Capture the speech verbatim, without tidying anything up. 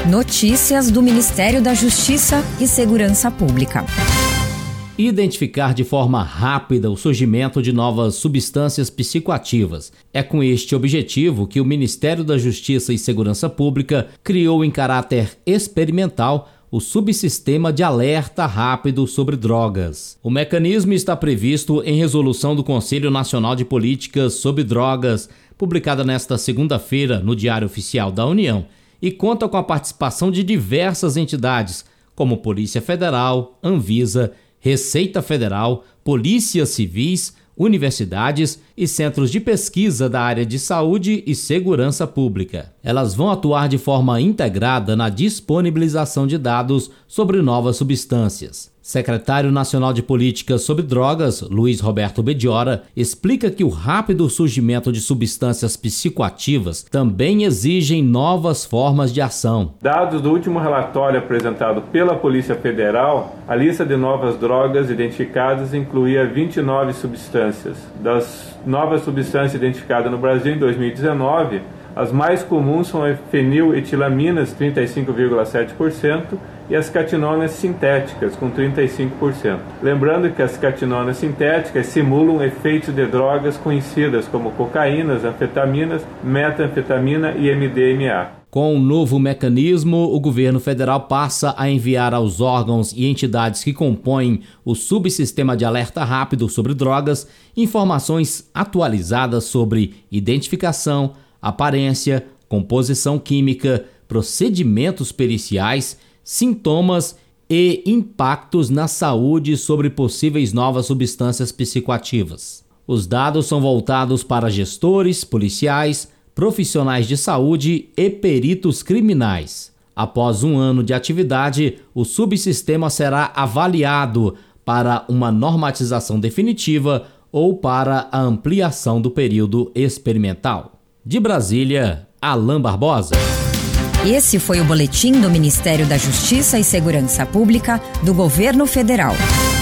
Notícias do Ministério da Justiça e Segurança Pública. Identificar de forma rápida o surgimento de novas substâncias psicoativas. É com este objetivo que o Ministério da Justiça e Segurança Pública criou em caráter experimental o subsistema de alerta rápido sobre drogas. O mecanismo está previsto em resolução do Conselho Nacional de Políticas sobre Drogas, publicada nesta segunda-feira no Diário Oficial da União, e conta com a participação de diversas entidades, como Polícia Federal, Anvisa, Receita Federal, polícias civis, universidades e centros de pesquisa da área de saúde e segurança pública. Elas vão atuar de forma integrada na disponibilização de dados sobre novas substâncias. Secretário Nacional de Políticas sobre Drogas, Luiz Roberto Bediora, explica que o rápido surgimento de substâncias psicoativas também exigem novas formas de ação. Dados do último relatório apresentado pela Polícia Federal, a lista de novas drogas identificadas incluía vinte e nove substâncias. Das novas substâncias identificadas no Brasil em dois mil e dezenove, as mais comuns são a feniletilaminas, trinta e cinco vírgula sete por cento, e as catinonas sintéticas, com trinta e cinco por cento. Lembrando que as catinonas sintéticas simulam efeitos de drogas conhecidas como cocaínas, anfetaminas, metanfetamina e M D M A. Com o novo mecanismo, o governo federal passa a enviar aos órgãos e entidades que compõem o subsistema de alerta rápido sobre drogas informações atualizadas sobre identificação, aparência, composição química, procedimentos periciais, sintomas e impactos na saúde sobre possíveis novas substâncias psicoativas. Os dados são voltados para gestores, policiais, profissionais de saúde e peritos criminais. Após um ano de atividade, o subsistema será avaliado para uma normatização definitiva ou para a ampliação do período experimental. De Brasília, Alain Barbosa. Esse foi o boletim do Ministério da Justiça e Segurança Pública do Governo Federal.